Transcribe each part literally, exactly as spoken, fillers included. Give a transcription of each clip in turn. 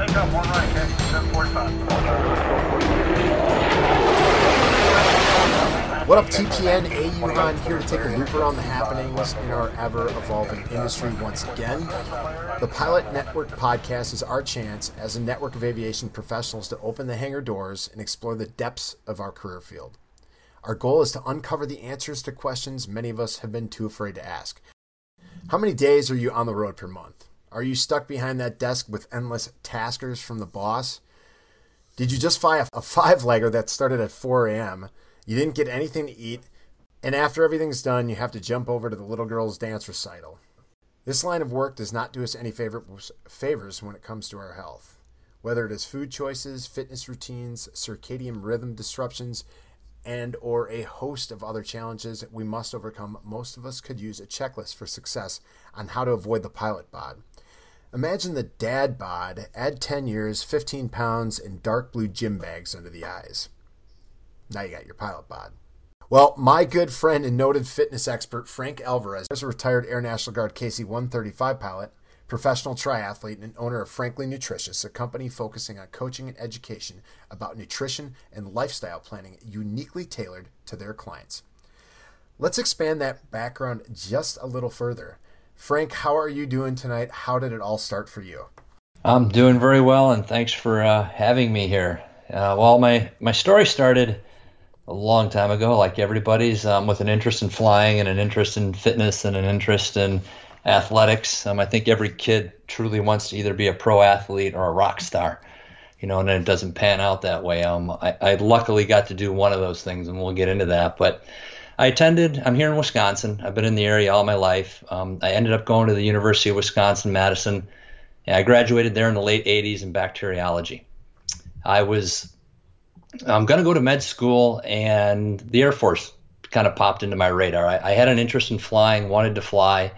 take off one right, okay? seven forty-five. What up, T P N? A U Han here to take a loop around the happenings in our ever-evolving industry once again. The Pilot Network podcast is our chance as a network of aviation professionals to open the hangar doors and explore the depths of our career field. Our goal is to uncover the answers to questions many of us have been too afraid to ask. How many days are you on the road per month? Are you stuck behind that desk with endless taskers from the boss? Did you just fly a five-legger that started at four a.m., you didn't get anything to eat, and after everything's done, you have to jump over to the little girl's dance recital? This line of work does not do us any favor- favors when it comes to our health. Whether it is food choices, fitness routines, circadian rhythm disruptions, and or a host of other challenges we must overcome, most of us could use a checklist for success on how to avoid the pilot bod. Imagine the dad bod, add ten years, fifteen pounds, and dark blue gym bags under the eyes. Now you got your pilot bod. Well, my good friend and noted fitness expert Frank Alvarez is a retired Air National Guard K C one thirty-five pilot, professional triathlete, and owner of Frankly Nutritious, a company focusing on coaching and education about nutrition and lifestyle planning uniquely tailored to their clients. Let's expand that background just a little further. Frank, how are you doing tonight? How did it all start for you? I'm doing very well, and thanks for uh, having me here. Uh, well, my, my story started a long time ago, like everybody's, um, with an interest in flying and an interest in fitness and an interest in athletics. Um, I think every kid truly wants to either be a pro athlete or a rock star, you know, and then it doesn't pan out that way. Um, I, I luckily got to do one of those things, and we'll get into that. But I attended, I'm here in Wisconsin. I've been in the area all my life. Um, I ended up going to the University of Wisconsin-Madison, and I graduated there in the late eighties in bacteriology. I was I'm going to go to med school, and the Air Force kind of popped into my radar. I, I had an interest in flying, wanted to fly,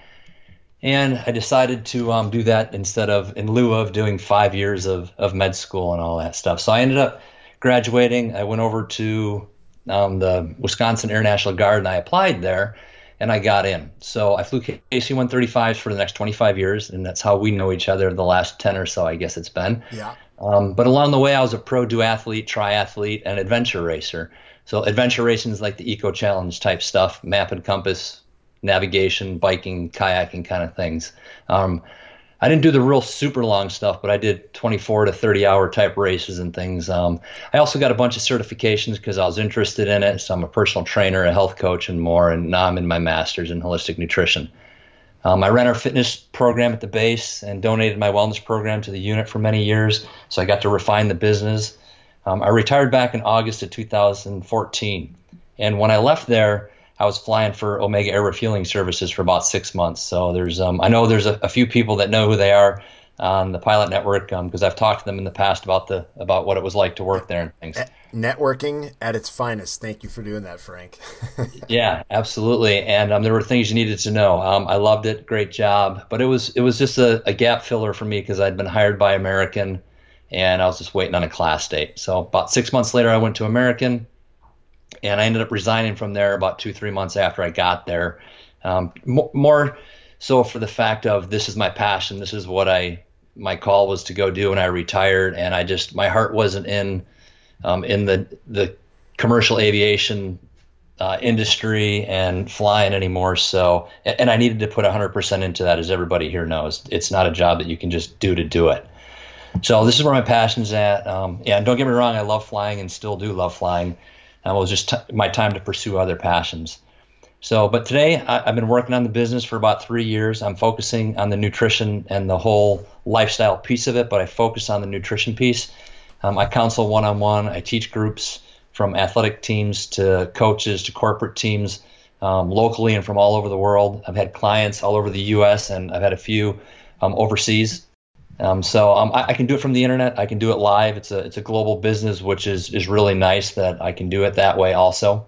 and I decided to um, do that instead of, in lieu of doing five years of, of med school and all that stuff. So I ended up graduating. I went over to um, the Wisconsin Air National Guard, and I applied there, and I got in. So I flew K C one thirty-fives for the next twenty-five years, and that's how we know each other the last ten or so, I guess it's been. Yeah. Um, but along the way, I was a pro duathlete, triathlete, and adventure racer. So adventure racing is like the Eco Challenge type stuff, map and compass, navigation, biking, kayaking kind of things. Um, I didn't do the real super long stuff, but I did twenty-four to thirty hour type races and things. Um, I also got a bunch of certifications because I was interested in it. So I'm a personal trainer, a health coach, and more. And now I'm in my master's in holistic nutrition. Um, I ran our fitness program at the base and donated my wellness program to the unit for many years, so I got to refine the business. Um, I retired back in August of two thousand fourteen, and when I left there, I was flying for Omega Air Refueling Services for about six months. So there's, um, I know there's a, a few people that know who they are on the Pilot Network because um, I've talked to them in the past about the about what it was like to work there and things. Networking at its finest. Thank you for doing that, Frank. Yeah, absolutely. And um, there were things you needed to know. Um, I loved it. Great job. But it was it was just a, a gap filler for me because I'd been hired by American, and I was just waiting on a class date. So about six months later, I went to American, and I ended up resigning from there about two, three months after I got there. Um, more, more so for the fact of this is my passion. This is what I my call was to go do when I retired, and I just my heart wasn't in um, in the the commercial aviation uh, industry and flying anymore. So, and I needed to put one hundred percent into that, as everybody here knows. It's not a job that you can just do to do it. So this is where my passion's at. Um, yeah, and don't get me wrong, I love flying and still do love flying. Um, it was just t- my time to pursue other passions. So, but today I, I've been working on the business for about three years. I'm focusing on the nutrition and the whole lifestyle piece of it, but I focus on the nutrition piece. Um, I counsel one-on-one. I teach groups from athletic teams to coaches to corporate teams, um, locally and from all over the world. I've had clients all over the U S and I've had a few um, overseas. Um, so um, I, I can do it from the internet. I can do it live. It's a it's a global business, which is is really nice that I can do it that way also.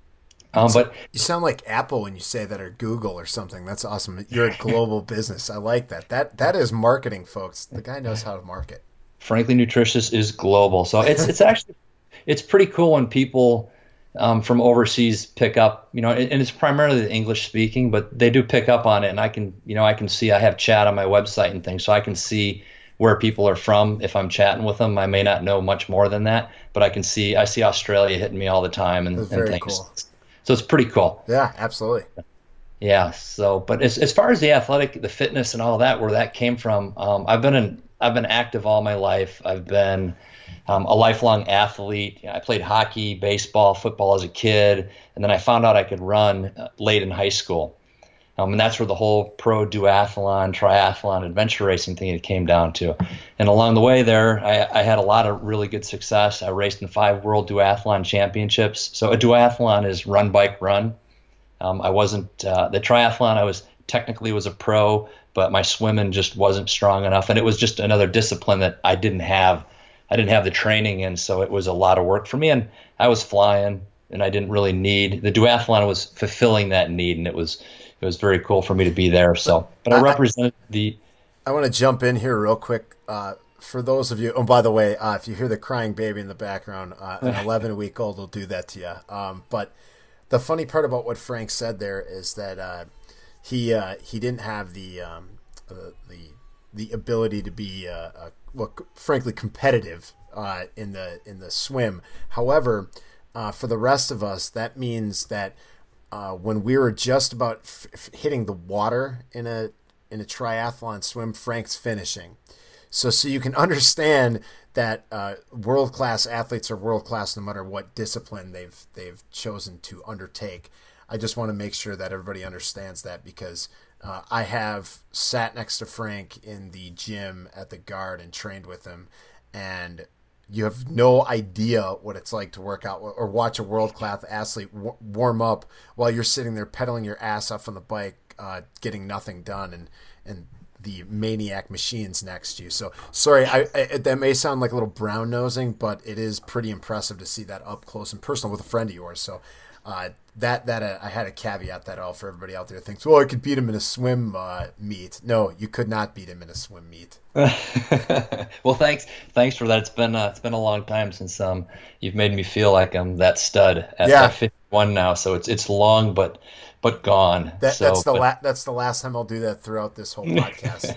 Um, but you sound like Apple when you say that, or Google or something. That's awesome. You're a global business. I like that. That that is marketing, folks. The guy knows how to market. Frankly Nutritious is global, so it's it's actually it's pretty cool when people um, from overseas pick up, you know, and, and it's primarily English speaking, but they do pick up on it, and I can, you know, I can see I have chat on my website and things, so I can see where people are from. If I'm chatting with them, I may not know much more than that, but I can see I see Australia hitting me all the time and, That's and very things. cool. So it's pretty cool. Yeah, absolutely. Yeah. So, but as as far as the athletic, the fitness, and all that, where that came from, um, I've been in, I've been active all my life. I've been um, a lifelong athlete. I played hockey, baseball, football as a kid, and then I found out I could run uh, late in high school. Um, and that's where the whole pro duathlon, triathlon, adventure racing thing it came down to. And along the way there, I, I had a lot of really good success. I raced in five world duathlon championships. So a duathlon is run, bike, run. Um, I wasn't uh, the triathlon. I was technically was a pro, but my swimming just wasn't strong enough, and it was just another discipline that I didn't have. I didn't have the training in, so it was a lot of work for me. And I was flying, and I didn't really need the duathlon was fulfilling that need, and it was. It was very cool for me to be there. So, but I represented the. I want to jump in here real quick. Uh, for those of you, oh, by the way, uh, if you hear the crying baby in the background, uh, an eleven week old will do that to you. Um, but the funny part about what Frank said there is that uh, he uh, he didn't have the um, uh, the the ability to be uh, uh, well, frankly competitive uh, in the in the swim. However, uh, for the rest of us, that means that. Uh, when we were just about f- f- hitting the water in a in a triathlon swim, Frank's finishing. So so you can understand that uh, world class athletes are world class no matter what discipline they've they've chosen to undertake. I just want to make sure that everybody understands that because uh, I have sat next to Frank in the gym at the Guard and trained with him, and you have no idea what it's like to work out or watch a world-class athlete w- warm up while you're sitting there pedaling your ass off on the bike, uh, getting nothing done, and and the maniac machines next to you. So sorry, I, I, that may sound like a little brown nosing, but it is pretty impressive to see that up close and personal with a friend of yours. So uh, that that uh, I had a caveat that all for everybody out there thinks, well, I could beat him in a swim uh, meet. No, you could not beat him in a swim meet. Well, thanks, thanks for that. It's been uh, it's been a long time since um you've made me feel like I'm that stud at, yeah. at fifty-one now. So it's it's long, but but gone. That, so, that's the but, la- that's the last time I'll do that throughout this whole podcast.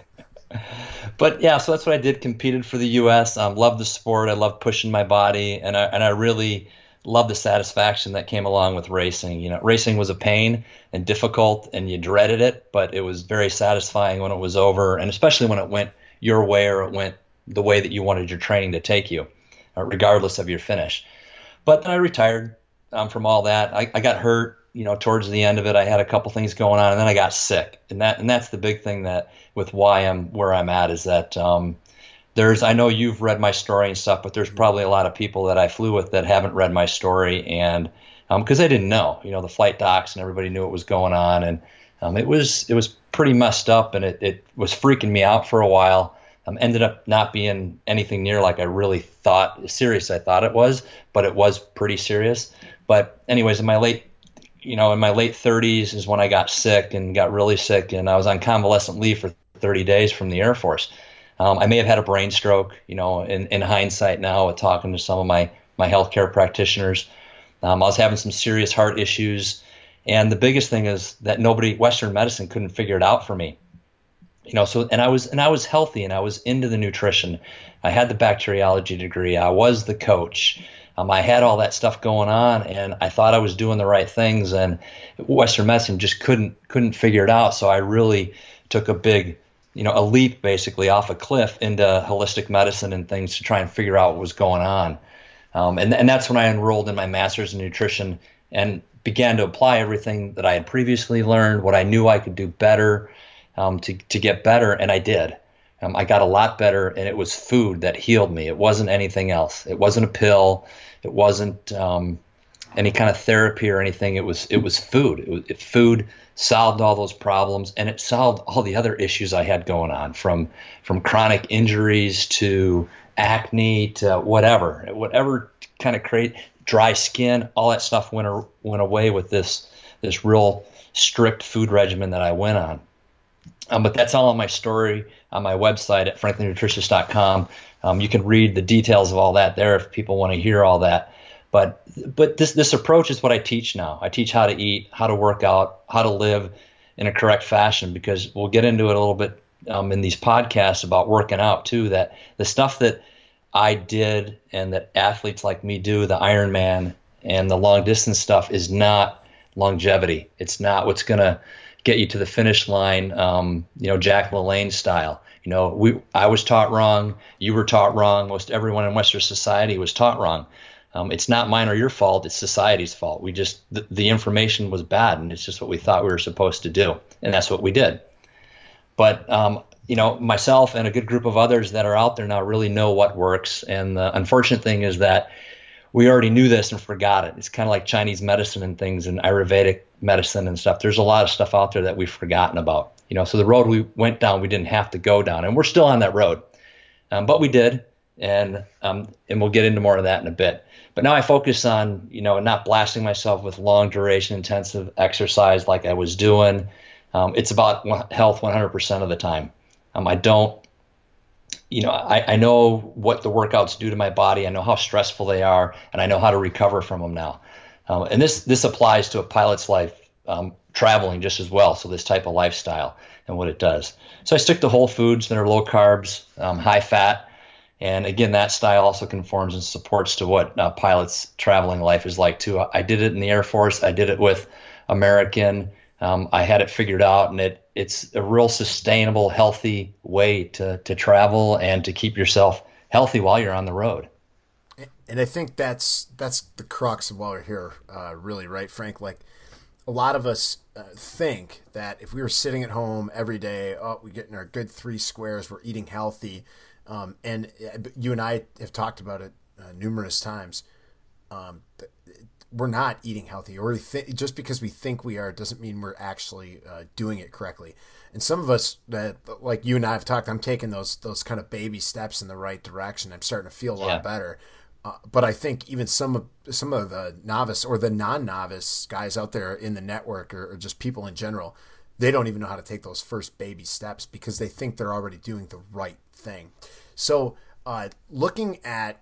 But yeah, so that's what I did. Competed for the U S. Um, loved the sport. I loved pushing my body, and I and I really loved the satisfaction that came along with racing. You know, racing was a pain and difficult, and you dreaded it, but it was very satisfying when it was over, and especially when it went your way or it went the way that you wanted your training to take you, uh, regardless of your finish. But then I retired um, from all that. I, I got hurt, you know, towards the end of it. I had a couple things going on, and then I got sick. And that and that's the big thing that with why I'm where I'm at is that um, there's, I know you've read my story and stuff, but there's probably a lot of people that I flew with that haven't read my story, and because um, they didn't know, you know, the flight docs and everybody knew what was going on, and um, it was it was pretty messed up, and it, it was freaking me out for a while. Um, ended up not being anything near like I really thought, serious I thought it was, but it was pretty serious. But anyways, in my late, you know, in my late thirties is when I got sick and got really sick, and I was on convalescent leave for thirty days from the Air Force. Um, I may have had a brain stroke, you know, in, in hindsight now with talking to some of my, my healthcare practitioners. Um, I was having some serious heart issues. And the biggest thing is that nobody, Western medicine couldn't figure it out for me. You know, so, and I was, and I was healthy and I was into the nutrition. I had the bacteriology degree. I was the coach. Um, I had all that stuff going on, and I thought I was doing the right things, and Western medicine just couldn't, couldn't figure it out. So I really took a big, you know, a leap basically off a cliff into holistic medicine and things to try and figure out what was going on. Um, and, and that's when I enrolled in my master's in nutrition and began to apply everything that I had previously learned, what I knew I could do better um, to, to get better, and I did. Um, I got a lot better, and it was food that healed me. It wasn't anything else. It wasn't a pill. It wasn't um, any kind of therapy or anything. It was it was food. It was it, food solved all those problems, and it solved all the other issues I had going on, from from chronic injuries to acne to whatever, whatever kind of create dry skin. All that stuff went went away with this this real strict food regimen that I went on. Um, but that's all on my story on my website at franklin nutritious dot com. Um, you can read the details of all that there if people want to hear all that. But but this this approach is what I teach now. I teach how to eat, how to work out, how to live in a correct fashion, because we'll get into it a little bit um, in these podcasts about working out too, that the stuff that I did and that athletes like me do, the Ironman and the long distance stuff, is not longevity. It's not what's going to get you to the finish line, um, you know, Jack LaLanne style. You know, we I was taught wrong. You were taught wrong. Most everyone in Western society was taught wrong. Um, it's not mine or your fault. It's society's fault. We just the, the information was bad, and it's just what we thought we were supposed to do, and that's what we did. But um, you know, myself and a good group of others that are out there now really know what works. And the unfortunate thing is that we already knew this and forgot it. It's kind of like Chinese medicine and things and Ayurvedic medicine and stuff. There's a lot of stuff out there that we've forgotten about. You know, so the road we went down, we didn't have to go down, and we're still on that road, um, but we did, and um, and we'll get into more of that in a bit. But now I focus on, you know, not blasting myself with long duration intensive exercise like I was doing. Um, it's about health one hundred percent of the time. Um, I don't, you know, I, I know what the workouts do to my body. I know how stressful they are, and I know how to recover from them now. Um, and this this applies to a pilot's life, um, traveling just as well. So this type of lifestyle and what it does. So I stick to whole foods that are low carbs, um, high fat. And again, that style also conforms and supports to what uh, pilots' traveling life is like too. I did it in the Air Force. I did it with American. Um, I had it figured out, and it it's a real sustainable, healthy way to to travel and to keep yourself healthy while you're on the road. And I think that's that's the crux of why we're here, uh, really, right, Frank? Like, a lot of us uh, think that if we were sitting at home every day, oh, we're getting our good three squares, we're eating healthy. Um, and you and I have talked about it uh, numerous times. Um, we're not eating healthy, or we th- just because we think we are doesn't mean we're actually uh, doing it correctly. And some of us that, like you and I have talked, I'm taking those those kind of baby steps in the right direction. I'm starting to feel a lot Yeah. better. Uh, but I think even some of some of the novice or the non-novice guys out there in the network, or, or just people in general, they don't even know how to take those first baby steps because they think they're already doing the right thing. So uh, looking at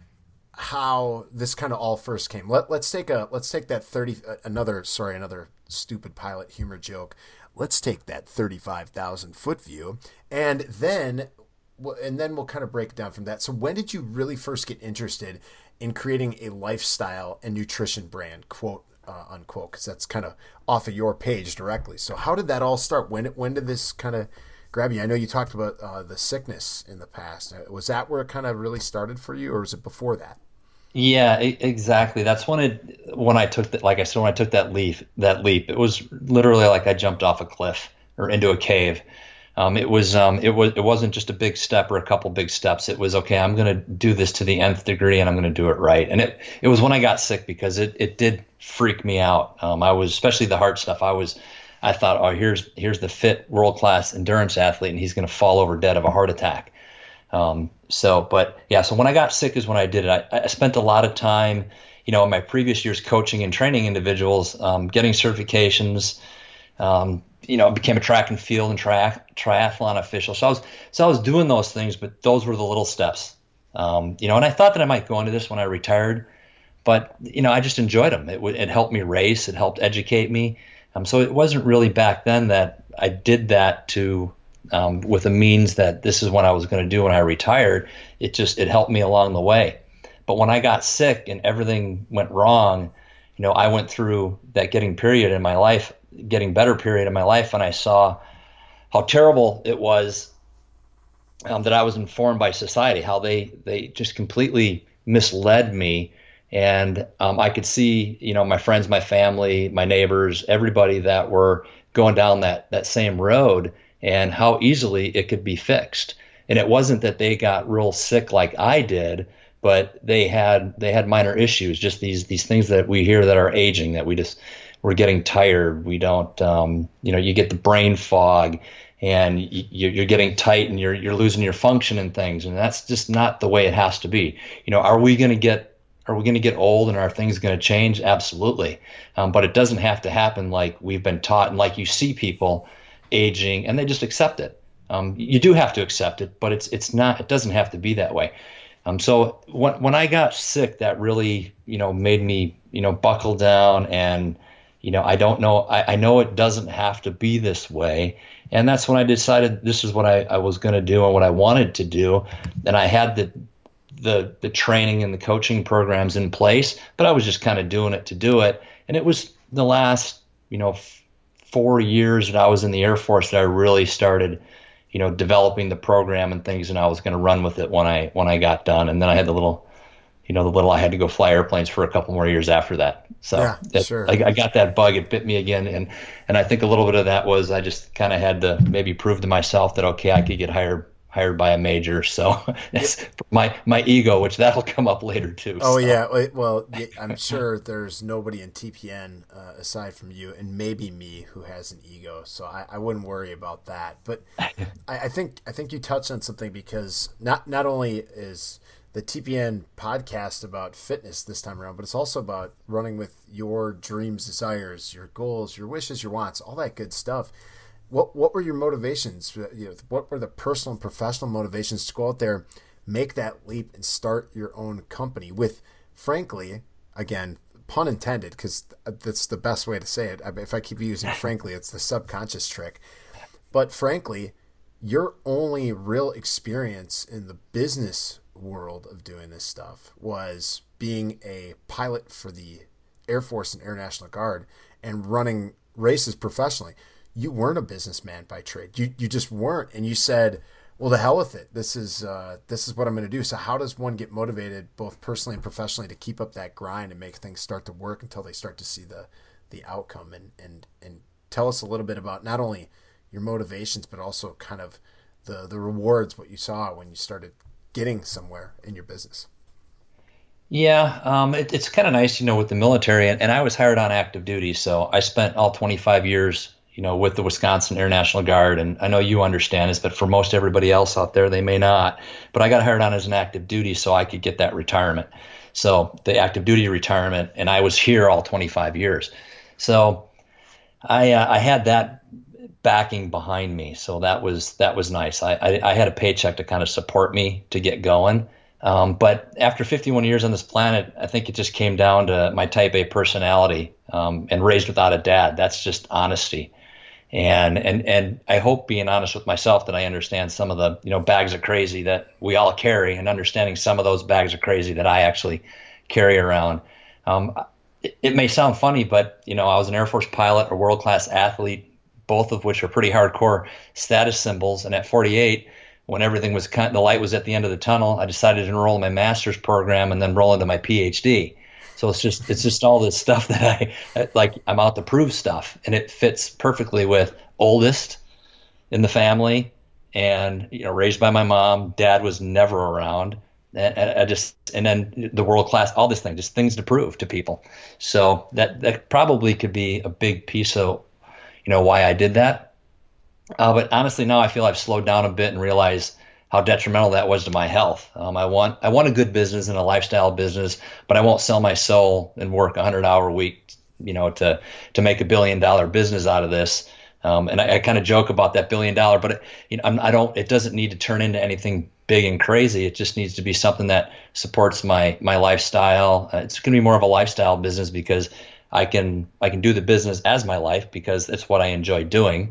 how this kind of all first came, let, let's take a let's take that thirty uh, another sorry another stupid pilot humor joke. Let's take that thirty-five thousand foot view, and then and then we'll kind of break it down from that. So when did you really first get interested in creating a lifestyle and nutrition brand, quote uh, unquote, because that's kind of off of your page directly. So how did that all start? When when did this kind of grab you? I know you talked about uh, the sickness in the past. Was that where it kind of really started for you, or was it before that? Yeah, e- exactly. That's when it when I took that, like I said, when I took that leap, that leap, it was literally like I jumped off a cliff or into a cave. Um, it was um, it was it wasn't just a big step or a couple big steps. It was, okay, I'm going to do this to the nth degree, and I'm going to do it right. And it it was when I got sick, because it it did freak me out. Um, I was, especially the heart stuff. I was I thought, oh, here's here's the fit world class endurance athlete, and he's going to fall over dead of a heart attack. Um, so, but yeah, so when I got sick is when I did it. I, I spent a lot of time, you know, in my previous years coaching and training individuals, um, getting certifications. Um, you know, became a track and field and tri- triathlon official. So I was, so I was doing those things, but those were the little steps. Um, you know, and I thought that I might go into this when I retired, but you know, I just enjoyed them. It w- it helped me race. It helped educate me. Um, so it wasn't really back then that I did that to, um, with a means that this is what I was going to do when I retired. It just, it helped me along the way. But when I got sick and everything went wrong, you know, I went through that getting period in my life, getting better period in my life, and I saw how terrible it was, um, that I was informed by society, how they, they just completely misled me. And um, I could see, you know, my friends, my family, my neighbors, everybody that were going down that, that same road, and how easily it could be fixed. And it wasn't that they got real sick like I did, but they had they had minor issues, just these these things that we hear that are aging, that we just we're getting tired. We don't, um, you know, you get the brain fog, and you, you're getting tight, and you're you're losing your function and things, and that's just not the way it has to be. You know, are we going to get are we going to get old, and are things going to change? Absolutely, um, but it doesn't have to happen like we've been taught, and like you see people aging, and they just accept it. Um, you do have to accept it, but it's it's not. It doesn't have to be that way. Um, so when when I got sick, that really, you know, made me, you know, buckle down, and you know, I don't know, I, I know it doesn't have to be this way. And that's when I decided this is what I, I was going to do and what I wanted to do. And I had the, the, the training and the coaching programs in place, but I was just kind of doing it to do it. And it was the last, you know, f- four years that I was in the Air Force that I really started, you know, developing the program and things, and I was going to run with it when I, when I got done. And then I had the little, you know, the little, I had to go fly airplanes for a couple more years after that. So yeah, that, sure. I, I got that bug. It bit me again. And, and I think a little bit of that was I just kind of had to maybe prove to myself that, okay, I could get hired, hired by a major. So it's my, my ego, which that'll come up later too. Oh so. yeah. Well, I'm sure there's nobody in T P N uh, aside from you and maybe me who has an ego. So I, I wouldn't worry about that. But I, I think, I think you touched on something, because not, not only is the T P N podcast about fitness this time around, but it's also about running with your dreams, desires, your goals, your wishes, your wants, all that good stuff. What what were your motivations? You know, what were the personal and professional motivations to go out there, make that leap, and start your own company with, frankly, again, pun intended, because that's the best way to say it. If I keep using frankly, it's the subconscious trick. But frankly, your only real experience in the business world of doing this stuff was being a pilot for the Air Force and Air National Guard and running races professionally. You weren't a businessman by trade. You you just weren't. And you said, well, to hell with it. This is uh, this is what I'm going to do. So how does one get motivated both personally and professionally to keep up that grind and make things start to work until they start to see the the outcome? And and and tell us a little bit about not only your motivations, but also kind of the the rewards, what you saw when you started getting somewhere in your business. Yeah, um, it, it's kind of nice, you know, with the military, and, and I was hired on active duty, so I spent all twenty-five years, you know, with the Wisconsin Air National Guard, and I know you understand this, but for most everybody else out there, they may not. But I got hired on as an active duty so I could get that retirement. So the active duty retirement, and I was here all twenty-five years. So I uh, I had that backing behind me, so that was that was nice. I, I I had a paycheck to kind of support me to get going. Um, but after fifty-one years on this planet, I think it just came down to my type A personality, um, and raised without a dad. That's just honesty. And and and I hope being honest with myself that I understand some of the, you know, bags of crazy that we all carry, and understanding some of those bags of crazy that I actually carry around. Um, it, it may sound funny, but, you know, I was an Air Force pilot, a world-class athlete, both of which are pretty hardcore status symbols. And at forty-eight, when everything was kind of, the light was at the end of the tunnel, I decided to enroll in my master's program and then roll into my P H D. So it's just it's just all this stuff that I like. I'm out to prove stuff, and it fits perfectly with oldest in the family, and, you know, raised by my mom. Dad was never around, and I just and then the world class, all this thing, just things to prove to people. So that that probably could be a big piece of, you know, why I did that. Uh, but honestly, now I feel I've slowed down a bit and realize how detrimental that was to my health. Um, I want I want a good business and a lifestyle business, but I won't sell my soul and work a hundred hour week, you know, to to make a billion dollar business out of this. Um, and I, I kind of joke about that billion dollar, but it, you know, I'm, I don't. It doesn't need to turn into anything big and crazy. It just needs to be something that supports my my lifestyle. Uh, it's going to be more of a lifestyle business because I can I can do the business as my life because it's what I enjoy doing,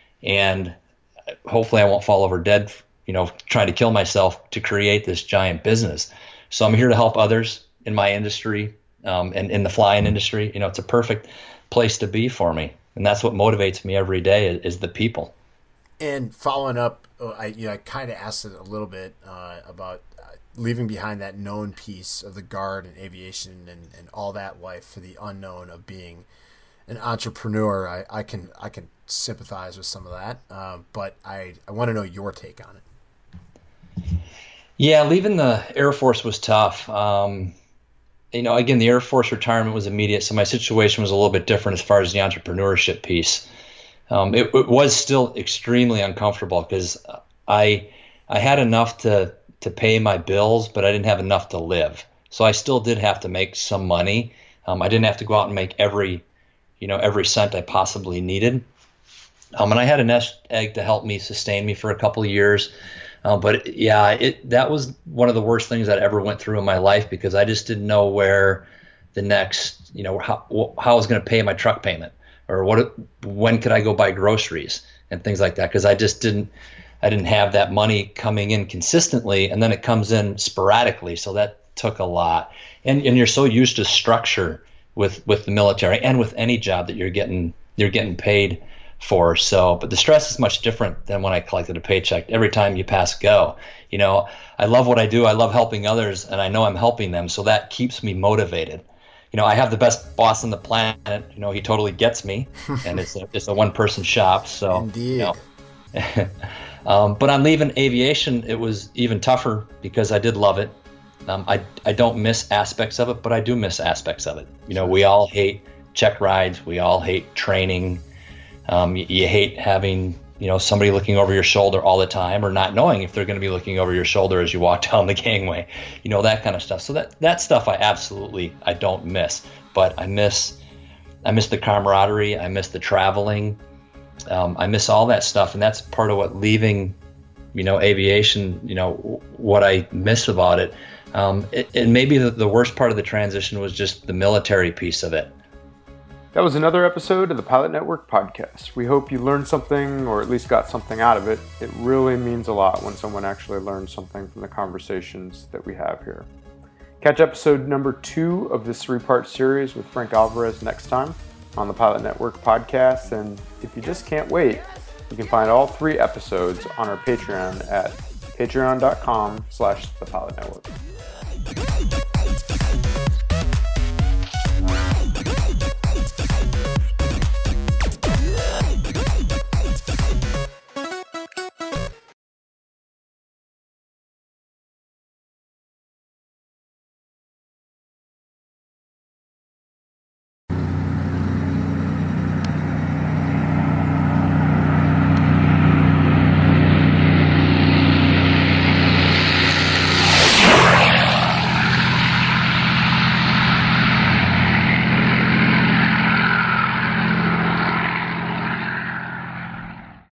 and hopefully I won't fall over dead, you know, trying to kill myself to create this giant business. So I'm here to help others in my industry, um, and in the flying industry. You know, it's a perfect place to be for me. And that's what motivates me every day is, is the people. And following up, I, you know, I kind of asked it a little bit uh, about uh, leaving behind that known piece of the Guard and aviation and, and all that life for the unknown of being an entrepreneur. I, I can I can sympathize with some of that, uh, but I, I want to know your take on it. Yeah, leaving the Air Force was tough. Um, you know, again, the Air Force retirement was immediate, so my situation was a little bit different as far as the entrepreneurship piece. Um, it, it was still extremely uncomfortable because I I had enough to to pay my bills, but I didn't have enough to live. So I still did have to make some money. Um, I didn't have to go out and make every, you know, every cent I possibly needed. Um, and I had a nest egg to help me sustain me for a couple of years. Uh, but yeah, it that was one of the worst things that I ever went through in my life because I just didn't know where the next, you know, how how I was going to pay my truck payment or what when could I go buy groceries. and things like that, because I just didn't I didn't have that money coming in consistently, and then it comes in sporadically, so that took a lot. And and you're so used to structure with with the military and with any job that you're getting you're getting paid for. So, but the stress is much different than when I collected a paycheck every time you pass go. You know, I love what I do. I love helping others, and I know I'm helping them, so that keeps me motivated. You know, I have the best boss on the planet. You know, he totally gets me, and it's a, it's a one-person shop. So, indeed. You know. um, but on leaving aviation, it was even tougher because I did love it. Um, I I don't miss aspects of it, but I do miss aspects of it. You know, we all hate check rides. We all hate training. Um, you, you hate having, you know, somebody looking over your shoulder all the time, or not knowing if they're going to be looking over your shoulder as you walk down the gangway, you know, that kind of stuff. So that, that stuff I absolutely, I don't miss, but I miss, I miss the camaraderie. I miss the traveling. Um, I miss all that stuff. And that's part of what leaving, you know, aviation, you know, what I miss about it. Um, it, and maybe the, the worst part of the transition was just the military piece of it. That was another episode of the Pilot Network podcast. We hope you learned something, or at least got something out of it. It really means a lot when someone actually learns something from the conversations that we have here. Catch episode number two of this three-part series with Frank Alvarez next time on the Pilot Network podcast. And if you just can't wait, you can find all three episodes on our Patreon at patreon.com slash the Pilot Network.